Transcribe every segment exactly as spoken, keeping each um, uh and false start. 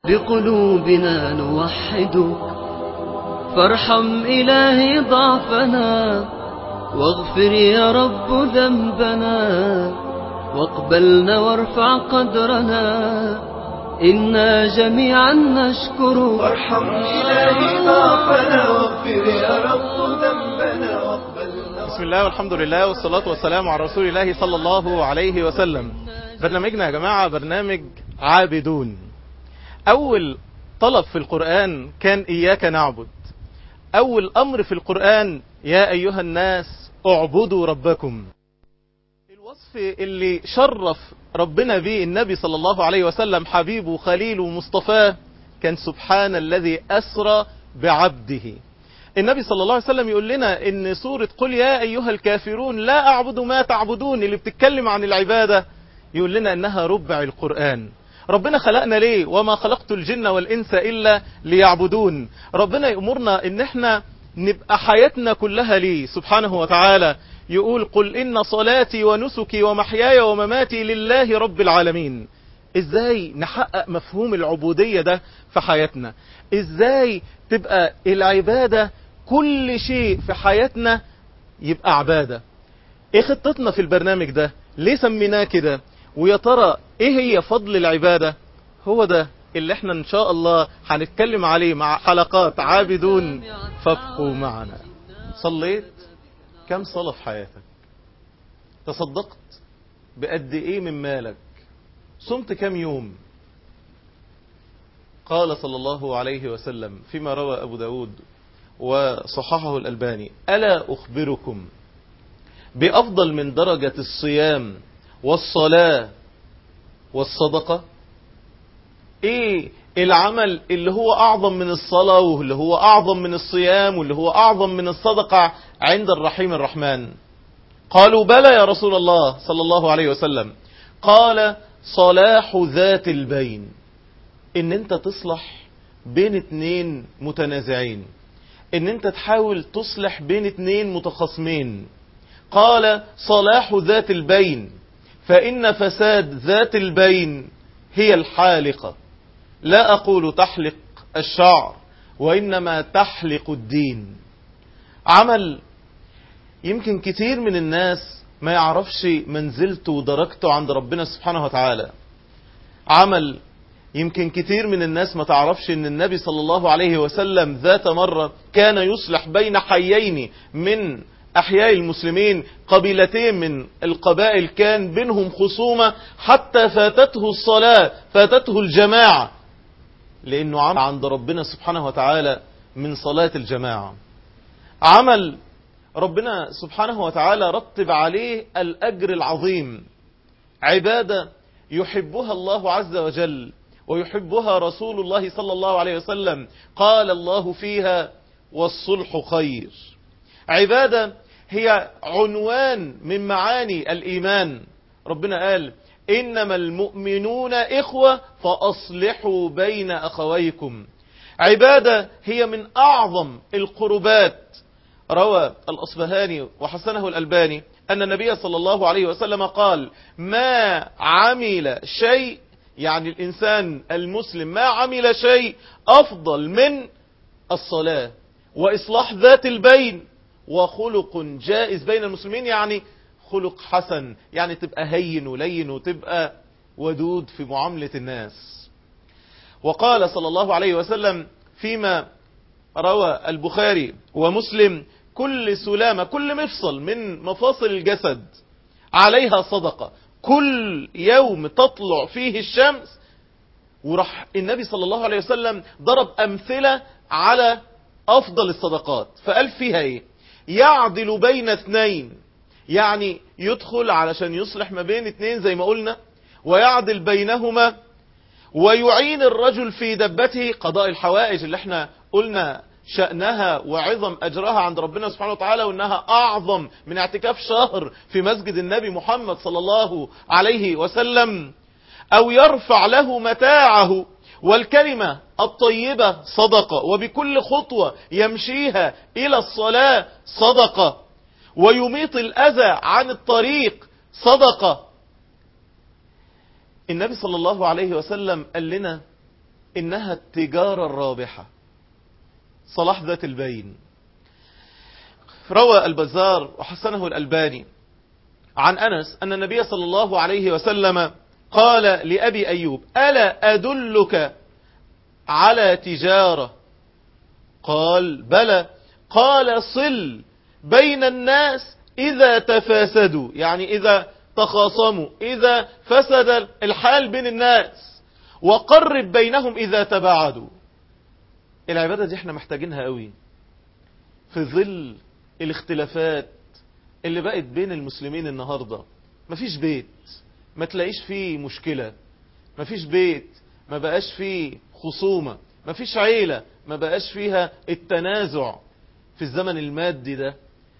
بقلوبنا نوحدك، فارحم إلهي ضعفنا، واغفر يا رب ذنبنا، واقبلنا وارفع قدرنا، إنا جميعا نشكرك. وارحم إلهي ضعفنا، واغفر يا رب ذنبنا، واقبلنا. بسم الله والحمد لله والصلاة والسلام على رسول الله صلى الله عليه وسلم. برنامجنا يا جماعة برنامج عابدون. أول طلب في القرآن كان إياك نعبد. أول أمر في القرآن يا أيها الناس اعبدوا ربكم. الوصف اللي شرف ربنا به النبي صلى الله عليه وسلم حبيبه خليله مصطفاه كان سبحان الذي أسرى بعبده. النبي صلى الله عليه وسلم يقول لنا ان سورة قل يا أيها الكافرون لا أعبد ما تعبدون اللي بتتكلم عن العبادة يقول لنا انها ربع القرآن. ربنا خلقنا ليه؟ وما خلقت الجن والإنس إلا ليعبدون. ربنا يأمرنا ان احنا نبقى حياتنا كلها ليه سبحانه وتعالى. يقول قل إن صلاتي ونسكي ومحياي ومماتي لله رب العالمين. ازاي نحقق مفهوم العبودية ده في حياتنا؟ ازاي تبقى العبادة كل شيء في حياتنا يبقى عبادة؟ ايه خطتنا في البرنامج ده؟ ليه سميناه كده؟ ويا ترى ايه هي فضل العبادة؟ هو ده اللي احنا ان شاء الله هنتكلم عليه مع حلقات عابدون، فابقوا معنا. صليت كم صلاة في حياتك؟ تصدقت بقد ايه من مالك؟ صمت كم يوم؟ قال صلى الله عليه وسلم فيما روى أبو داود وصححه الألباني ألا أخبركم بأفضل من درجة الصيام والصلاة والصدقة؟ ايه العمل اللي هو أعظم من الصلاة واللي هو أعظم من الصيام واللي هو أعظم من الصدقة عند الرحيم الرحمن؟ قالوا بلى يا رسول الله صلى الله عليه وسلم. قال صلاح ذات البين، ان انت تصلح بين اتنين متنازعين، ان انت تحاول تصلح بين اتنين متخاصمين. قال صلاح ذات البين فإن فساد ذات البين هي الحالقة. لا أقول تحلق الشعر وإنما تحلق الدين. عمل يمكن كتير من الناس ما يعرفش منزلته ودرجته عند ربنا سبحانه وتعالى. عمل يمكن كتير من الناس ما تعرفش ان النبي صلى الله عليه وسلم ذات مرة كان يصلح بين حيين من احياء المسلمين، قبيلتين من القبائل كان بينهم خصومة حتى فاتته الصلاة، فاتته الجماعة، لانه عمل عند ربنا سبحانه وتعالى من صلاة الجماعة. عمل ربنا سبحانه وتعالى رتب عليه الأجر العظيم. عبادة يحبها الله عز وجل ويحبها رسول الله صلى الله عليه وسلم. قال الله فيها والصلح خير. عبادة هي عنوان من معاني الإيمان. ربنا قال إنما المؤمنون إخوة فأصلحوا بين أخويكم. عبادة هي من أعظم القربات. روى الأصبهاني وحسنه الألباني أن النبي صلى الله عليه وسلم قال ما عمل شيء، يعني الإنسان المسلم ما عمل شيء أفضل من الصلاة وإصلاح ذات البين وخلق جائز بين المسلمين، يعني خلق حسن، يعني تبقى هين ولين وتبقى ودود في معاملة الناس. وقال صلى الله عليه وسلم فيما روى البخاري ومسلم كل سلامة، كل مفصل من مفاصل الجسد عليها صدقة، كل يوم تطلع فيه الشمس. وراح النبي صلى الله عليه وسلم ضرب أمثلة على أفضل الصدقات، فقال فيها إيه؟ يعدل بين اثنين، يعني يدخل علشان يصلح ما بين اثنين زي ما قلنا، ويعدل بينهما، ويعين الرجل في دبته، قضاء الحوائج اللي احنا قلنا شأنها وعظم أجرها عند ربنا سبحانه وتعالى، وأنها أعظم من اعتكاف شهر في مسجد النبي محمد صلى الله عليه وسلم. أو يرفع له متاعه، والكلمة الطيبة صدقة، وبكل خطوة يمشيها إلى الصلاة صدقة، ويميط الأذى عن الطريق صدقة. النبي صلى الله عليه وسلم قال لنا إنها التجارة الرابحة، صلاح ذات البين. روى البزار وحسنه الألباني عن أنس أن النبي صلى الله عليه وسلم قال لأبي أيوب: ألا أدلك على تجارة؟ قال: بلى. قال: صل بين الناس إذا تفاسدوا، يعني إذا تخاصموا، إذا فسد الحال بين الناس، وقرب بينهم إذا تباعدوا. العبادة دي احنا محتاجينها قوي في ظل الاختلافات اللي بقت بين المسلمين النهاردة. مفيش بيت ما تلاقيش فيه مشكلة، مفيش بيت ما بقاش فيه خصومة، مفيش عيلة ما بقاش فيها التنازع في الزمن المادي ده.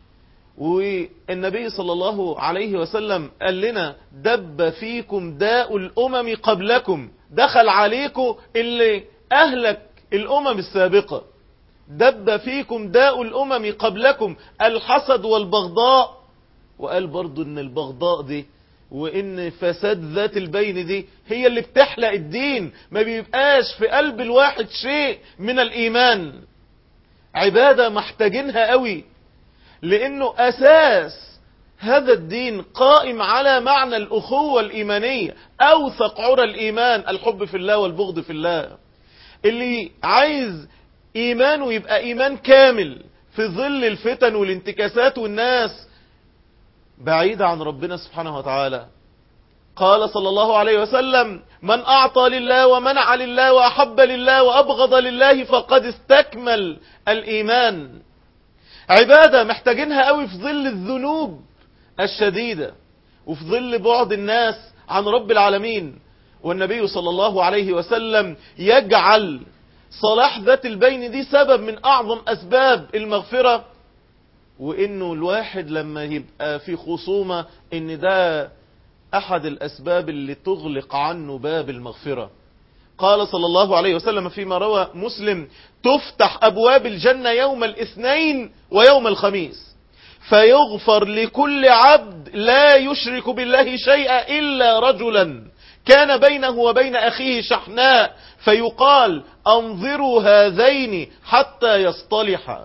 والنبي صلى الله عليه وسلم قال لنا: دب فيكم داء الأمم قبلكم، دخل عليكم اللي أهلك الأمم السابقة. دب فيكم داء الأمم قبلكم، الحسد والبغضاء. وقال برضو ان البغضاء دي وان فساد ذات البين دي هي اللي بتحلق الدين، ما بيبقاش في قلب الواحد شيء من الإيمان. عبادة محتاجينها قوي، لأنه أساس هذا الدين قائم على معنى الأخوة الإيمانية، أوثق عرى الإيمان الحب في الله والبغض في الله. اللي عايز إيمانه يبقى إيمان كامل في ظل الفتن والانتكاسات والناس بعيدة عن ربنا سبحانه وتعالى. قال صلى الله عليه وسلم: من أعطى لله ومنع لله وأحب لله وأبغض لله فقد استكمل الإيمان. عبادة محتاجينها قوي في ظل الذنوب الشديدة وفي ظل بعد الناس عن رب العالمين. والنبي صلى الله عليه وسلم يجعل صلاح ذات البين دي سبب من أعظم أسباب المغفرة، وإنه الواحد لما يبقى في خصومة إن ده أحد الأسباب اللي تغلق عنه باب المغفرة. قال صلى الله عليه وسلم فيما روى مسلم: تفتح أبواب الجنة يوم الاثنين ويوم الخميس، فيغفر لكل عبد لا يشرك بالله شيئا إلا رجلا كان بينه وبين أخيه شحناء، فيقال: أنظروا هذين حتى يصطلحا.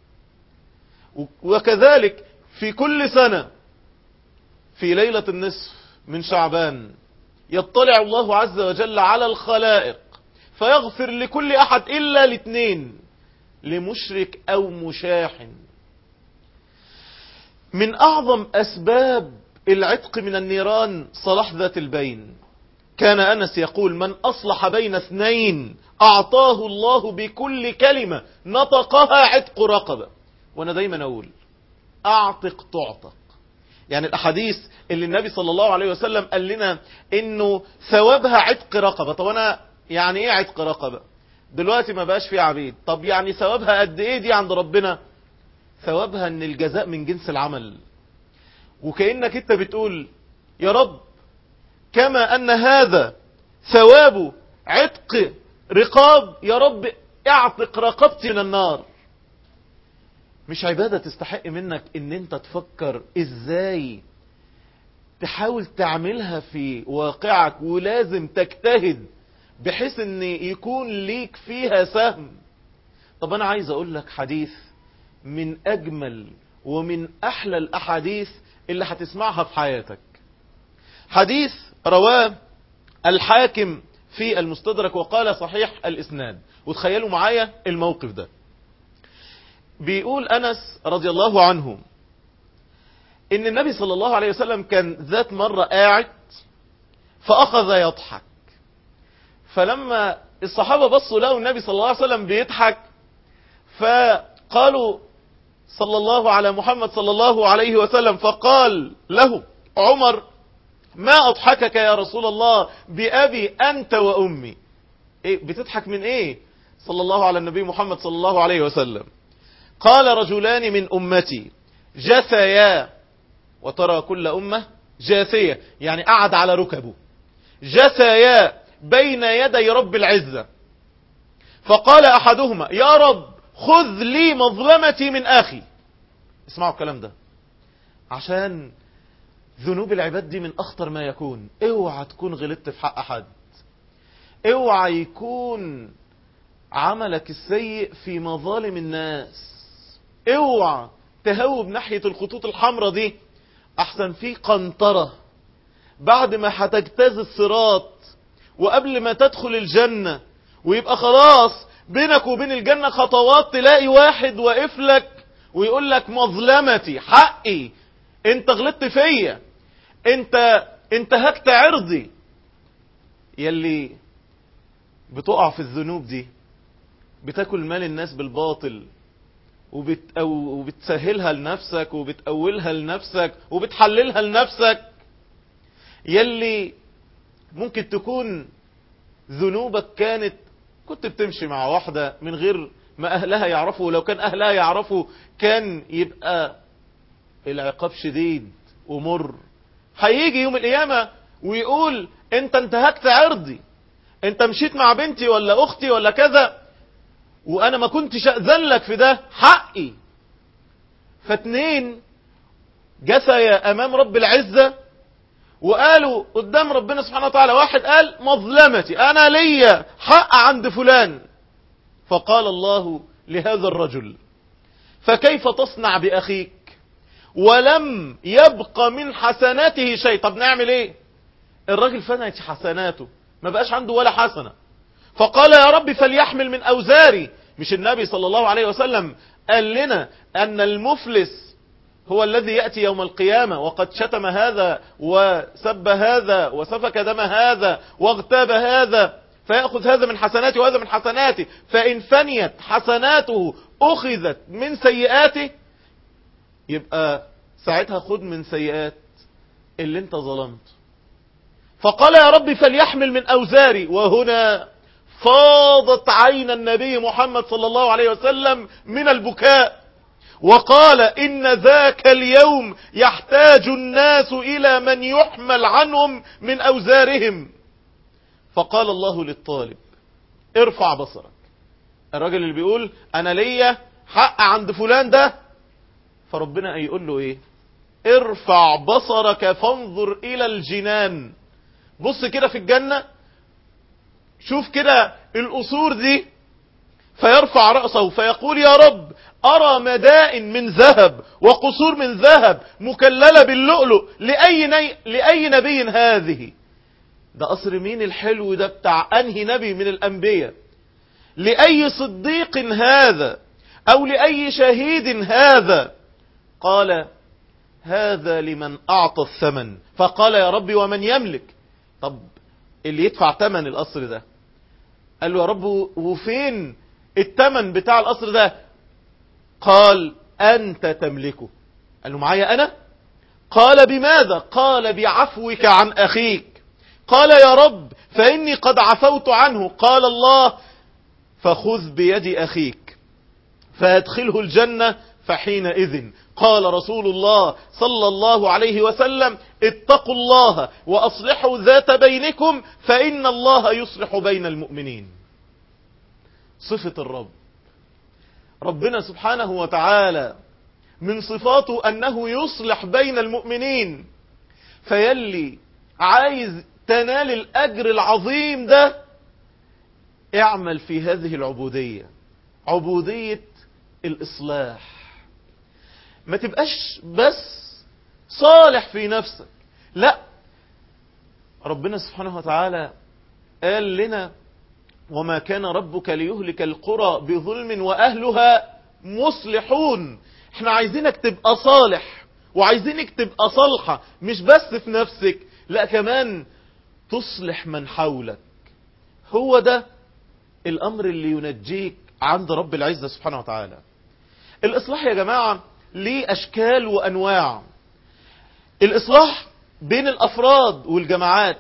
وكذلك في كل سنة في ليلة النصف من شعبان يطلع الله عز وجل على الخلائق فيغفر لكل أحد إلا لاثنين: لمشرك أو مشاحن. من أعظم أسباب العتق من النيران صلاح ذات البين. كان أنس يقول: من أصلح بين اثنين أعطاه الله بكل كلمة نطقها عتق رقبة. وأنا دايما أقول: أعتق تعتق. يعني الأحاديث اللي النبي صلى الله عليه وسلم قال لنا إنه ثوابها عتق رقبة. طب أنا يعني إيه عتق رقبة؟ دلوقتي ما بقاش فيه عبيد. طب يعني ثوابها قد إيه دي عند ربنا؟ ثوابها إن الجزاء من جنس العمل. وكأنك أنت بتقول: يا رب، كما أن هذا ثواب عتق رقاب، يا رب اعتق رقبتي من النار. مش عبادة تستحق منك ان انت تفكر ازاي تحاول تعملها في واقعك، ولازم تجتهد بحيث ان يكون ليك فيها سهم. طب انا عايز اقول لك حديث من اجمل ومن احلى الاحاديث اللي هتسمعها في حياتك. حديث رواه الحاكم في المستدرك وقال صحيح الاسناد. وتخيلوا معايا الموقف ده. بيقول أنس رضي الله عنه إن النبي صلى الله عليه وسلم كان ذات مرة قاعد فأخذ يضحك، فلما الصحابة بصوا لقوا النبي صلى الله عليه وسلم بيضحك فقالوا صلى الله على محمد صلى الله عليه وسلم، فقال له عمر: ما أضحكك يا رسول الله بأبي أنت وأمي. إيه بتضحك من إيه؟ صلى الله على النبي محمد صلى الله عليه وسلم. قال: رجلان من أمتي جثيا، وترى كل أمة جاثية يعني قعد على ركبه، جثيا بين يدي رب العزة، فقال أحدهما: يا رب خذ لي مظلمتي من أخي. اسمعوا الكلام ده، عشان ذنوب العباد دي من أخطر ما يكون. اوعى تكون غلطت في حق أحد، اوعى يكون عملك السيء في مظالم الناس، اوعى تهوب ناحية الخطوط الحمراء دي، احسن في قنطرة بعد ما هتجتاز الصراط وقبل ما تدخل الجنة ويبقى خلاص بينك وبين الجنة خطوات، تلاقي واحد واقف لك ويقول لك مظلمتي، حقي، انت غلطت فيا، انت انتهكت عرضي. يلي بتقع في الذنوب دي، بتاكل مال الناس بالباطل وبت وبتسهلها لنفسك وبتأولها لنفسك وبتحللها لنفسك. يلي ممكن تكون ذنوبك كانت كنت بتمشي مع واحدة من غير ما أهلها يعرفوا، ولو كان أهلها يعرفوا كان يبقى العقاب شديد ومر. هيجي يوم القيامة ويقول انت انتهكت عرضي، انت مشيت مع بنتي ولا اختي ولا كذا وانا ما كنتش اذن لك في ده، حقي. فاتنين جثيا امام رب العزة وقالوا قدام ربنا سبحانه وتعالى، واحد قال مظلمتي، انا ليا حق عند فلان. فقال الله لهذا الرجل فكيف تصنع باخيك ولم يبق من حسناته شيء؟ طب نعمل ايه؟ الراجل فنت حسناته، ما بقاش عنده ولا حسنة. فقال يا رب فليحمل من أوزاري. مش النبي صلى الله عليه وسلم قال لنا أن المفلس هو الذي يأتي يوم القيامة وقد شتم هذا وسب هذا وسفك دم هذا واغتاب هذا، فيأخذ هذا من حسناته وهذا من حسناته، فإن فنيت حسناته أخذت من سيئاته، يبقى ساعتها خد من سيئات اللي انت ظلمت. فقال يا رب فليحمل من أوزاري. وهنا فاضت عين النبي محمد صلى الله عليه وسلم من البكاء، وقال إن ذاك اليوم يحتاج الناس إلى من يحمل عنهم من أوزارهم. فقال الله للطالب ارفع بصرك. الراجل اللي بيقول أنا ليا حق عند فلان ده، فربنا يقول له ايه؟ ارفع بصرك فانظر الى الجنان. بص كده في الجنة، شوف كده القصور دي. فيرفع رأسه فيقول يا رب أرى مدائن من ذهب وقصور من ذهب مكللة باللؤلؤ، لأي, ني... لأي نبي هذه؟ ده قصر مين الحلو ده؟ بتاع أنهي نبي من الأنبياء؟ لأي صديق هذا أو لأي شهيد هذا؟ قال هذا لمن أعطى الثمن. فقال يا رب ومن يملك؟ طب اللي يدفع ثمن القصر ده. قال له يا رب وفين الثمن بتاع القصر ده؟ قال أنت تملكه. قال له معايا أنا؟ قال بماذا؟ قال بعفوك عن أخيك. قال يا رب فإني قد عفوت عنه. قال الله فخذ بيد أخيك فأدخله الجنة. فحينئذ قال رسول الله صلى الله عليه وسلم اتقوا الله وأصلحوا ذات بينكم فإن الله يصلح بين المؤمنين. صفة الرب، ربنا سبحانه وتعالى من صفاته أنه يصلح بين المؤمنين. فيلي عايز تنال الأجر العظيم ده، اعمل في هذه العبودية، عبودية الإصلاح. ما تبقاش بس صالح في نفسك، لا، ربنا سبحانه وتعالى قال لنا وما كان ربك ليهلك القرى بظلم وأهلها مصلحون. احنا عايزينك تبقى صالح وعايزينك تبقى صالحة، مش بس في نفسك، لا كمان تصلح من حولك. هو ده الأمر اللي ينجيك عند رب العزة سبحانه وتعالى. الإصلاح يا جماعة ليه أشكال وأنواع. الإصلاح بين الأفراد والجماعات،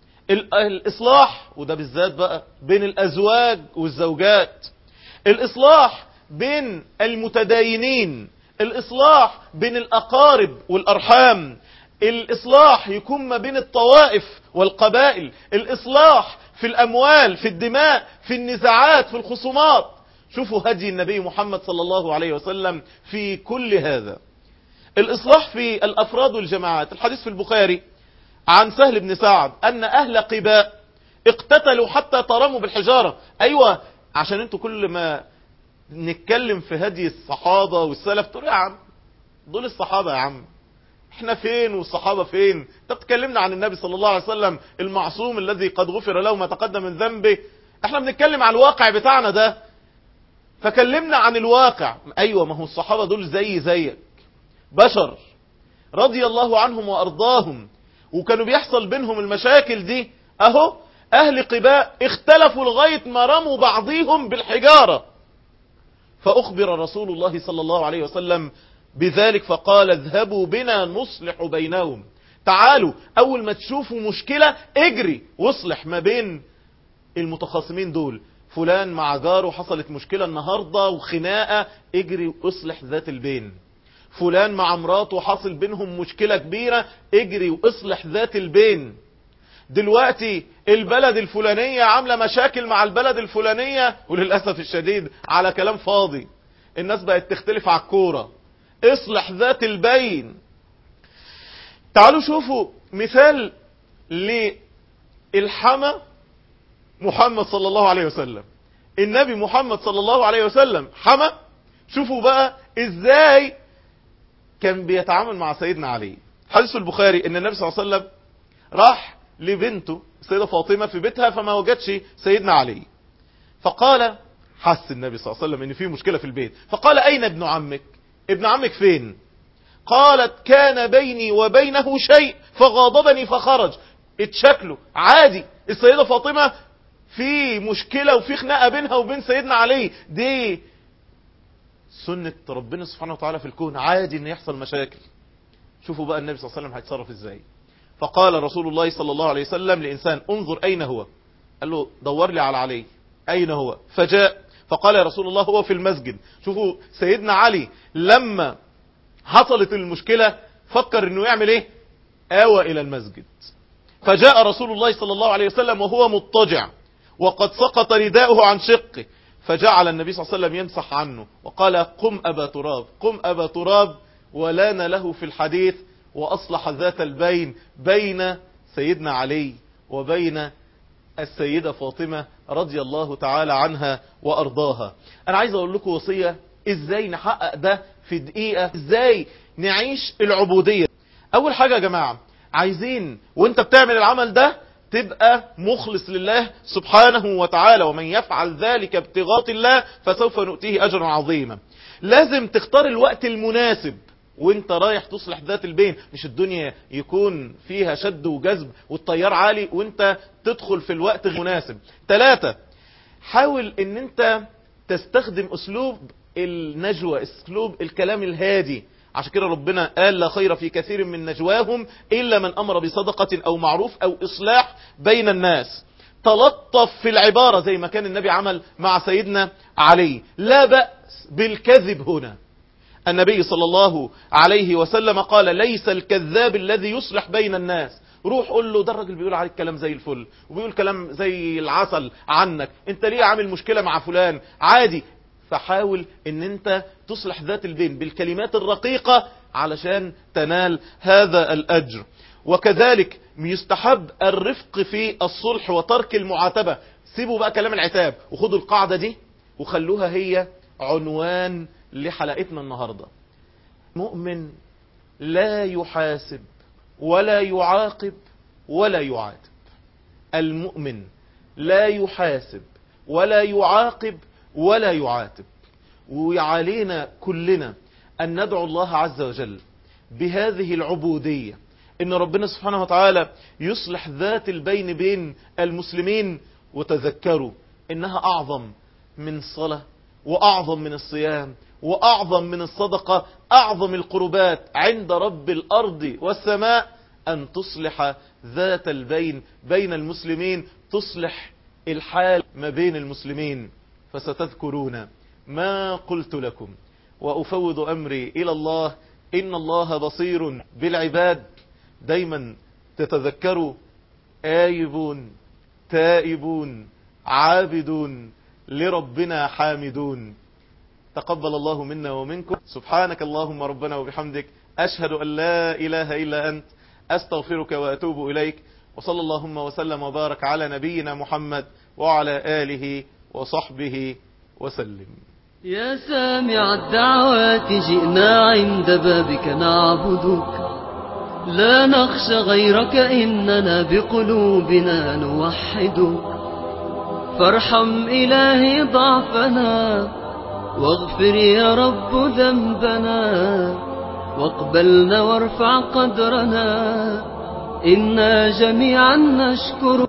الإصلاح وده بالذات بقى بين الأزواج والزوجات، الإصلاح بين المتداينين، الإصلاح بين الأقارب والأرحام، الإصلاح يكون ما بين الطوائف والقبائل، الإصلاح في الأموال، في الدماء، في النزاعات، في الخصومات. شوفوا هدي النبي محمد صلى الله عليه وسلم في كل هذا. الإصلاح في الأفراد والجماعات، الحديث في البخاري عن سهل بن سعد أن أهل قباء اقتتلوا حتى ترموا بالحجارة. ايوه، عشان انتوا كل ما نتكلم في هدي الصحابة والسلف تقول يا عم دول الصحابة، يا عم احنا فين والصحابة فين؟ انت بتكلمنا عن النبي صلى الله عليه وسلم المعصوم الذي قد غفر له ما تقدم من ذنبه. احنا بنتكلم عن الواقع بتاعنا ده، فكلمنا عن الواقع. ايوه، ما هو الصحابة دول زي زيك بشر رضي الله عنهم وارضاهم، وكانوا بيحصل بينهم المشاكل دي. اهو اهل قباء اختلفوا لغاية ما رموا بعضهم بالحجارة، فاخبر رسول الله صلى الله عليه وسلم بذلك فقال اذهبوا بنا نصلح بينهم. تعالوا اول ما تشوفوا مشكلة اجري واصلح ما بين المتخاصمين دول. فلان مع جاره حصلت مشكلة النهاردة وخناقة، اجري واصلح ذات البين. فلان مع مراته حصل بينهم مشكلة كبيرة، اجري واصلح ذات البين. دلوقتي البلد الفلانية عاملة مشاكل مع البلد الفلانية، وللأسف الشديد على كلام فاضي الناس بقت تختلف على الكورة. اصلح ذات البين. تعالوا شوفوا مثال للحمى محمد صلى الله عليه وسلم. النبي محمد صلى الله عليه وسلم حمى. شوفوا بقى ازاي كان بيتعامل مع سيدنا علي. حديث البخاري ان النبي صلى الله عليه وسلم راح لبنته السيدة فاطمة في بيتها فما وجدش سيدنا علي، فقال حس النبي صلى الله عليه وسلم ان في مشكلة في البيت، فقال اين ابن عمك؟ ابن عمك فين؟ قالت كان بيني وبينه شيء فغاضبني فخرج. اتشكلوا عادي، السيدة فاطمة في مشكلة وفي خناقة بينها وبين سيدنا علي، دي سنة ربنا سبحانه وتعالى في الكون، عادي ان يحصل مشاكل. شوفوا بقى النبي صلى الله عليه وسلم هيتصرف ازاي. فقال رسول الله صلى الله عليه وسلم لإنسان انظر أين هو، قال له دور لي على علي أين هو، فجاء فقال يا رسول الله هو في المسجد. شوفوا سيدنا علي لما حصلت المشكلة فكر انه يعمل ايه، آوى الى المسجد. فجاء رسول الله صلى الله عليه وسلم وهو مضطجع وقد سقط رداؤه عن شقه، فجعل النبي صلى الله عليه وسلم يمسح عنه وقال قم أبا تراب، قم أبا تراب، ولان له في الحديث وأصلح ذات البين بين سيدنا علي وبين السيدة فاطمة رضي الله تعالى عنها وأرضاها. أنا عايز أقول لكم وصية إزاي نحقق ده في دقيقة، إزاي نعيش العبودية. أول حاجة يا جماعة عايزين وانت بتعمل العمل ده تبقى مخلص لله سبحانه وتعالى، ومن يفعل ذلك ابتغاء الله فسوف نؤتيه أجرا عظيما. لازم تختار الوقت المناسب وانت رايح تصلح ذات البين، مش الدنيا يكون فيها شد وجذب والتيار عالي وانت تدخل في الوقت المناسب. ثلاثة، حاول ان انت تستخدم اسلوب النجوى، اسلوب الكلام الهادي. عشان كده ربنا قال لا خير في كثير من نجواهم إلا من أمر بصدقة أو معروف أو إصلاح بين الناس. تلطف في العبارة زي ما كان النبي عمل مع سيدنا علي. لا بأس بالكذب هنا. النبي صلى الله عليه وسلم قال ليس الكذاب الذي يصلح بين الناس. روح قول له ده الراجل بيقول عليك كلام زي الفل وبيقول كلام زي العسل عنك، انت ليه عامل مشكلة مع فلان؟ عادي. فحاول ان انت تصلح ذات البين بالكلمات الرقيقة علشان تنال هذا الأجر. وكذلك يستحب الرفق في الصلح وترك المعاتبة. سيبوا بقى كلام العتاب وخدوا القاعدة دي وخلوها هي عنوان لحلقتنا النهاردة. مؤمن لا يحاسب ولا يعاقب ولا يعاتب. المؤمن لا يحاسب ولا يعاقب ولا يعاتب. وعلينا كلنا أن ندعو الله عز وجل بهذه العبودية إن ربنا سبحانه وتعالى يصلح ذات البين بين المسلمين. وتذكروا إنها أعظم من الصلاة وأعظم من الصيام وأعظم من الصدقة. أعظم القربات عند رب الأرض والسماء أن تصلح ذات البين بين المسلمين، تصلح الحال ما بين المسلمين. فستذكرون ما قلت لكم وأفوض أمري إلى الله إن الله بصير بالعباد. دايما تتذكروا آيبون تائبون عابدون لربنا حامدون. تقبل الله منا ومنكم. سبحانك اللهم ربنا وبحمدك، أشهد أن لا إله إلا أنت، أستغفرك وأتوب إليك. وصلى اللهم وسلم وبارك على نبينا محمد وعلى آله وصحبه وسلم. يا سامع الدعوات جئنا عند بابك نعبدك، لا نخشى غيرك إننا بقلوبنا نوحدك. فارحم إلهي ضعفنا واغفر يا رب ذنبنا، واقبلنا وارفع قدرنا، إنا جميعا نشكر